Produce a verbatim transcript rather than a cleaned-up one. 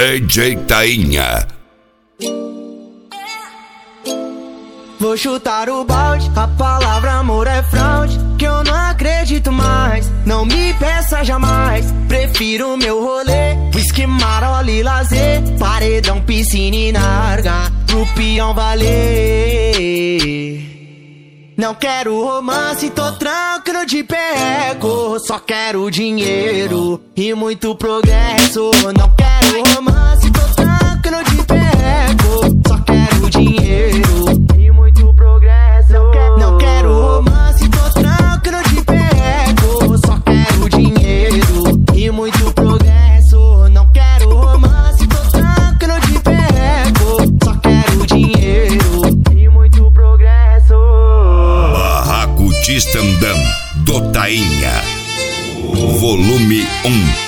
D J Tainha. Vou chutar o balde, a palavra amor é fraude, que eu não acredito mais, não me peça jamais. Prefiro meu rolê, whisky, marola e lazer, paredão, piscina e narga, pro peão valer. Não quero romance, tô tranquilo de perreco, só quero dinheiro e muito progresso. Não quero romance, tô tranquilo de perreco, só quero dinheiro e muito progresso. Não quero romance, tô tranquilo de perreco, só quero dinheiro e muito progresso. Não quero romance, tô tranquilo de perreco, só quero dinheiro e muito progresso. Barraco Tistandam do Tainha, volume um.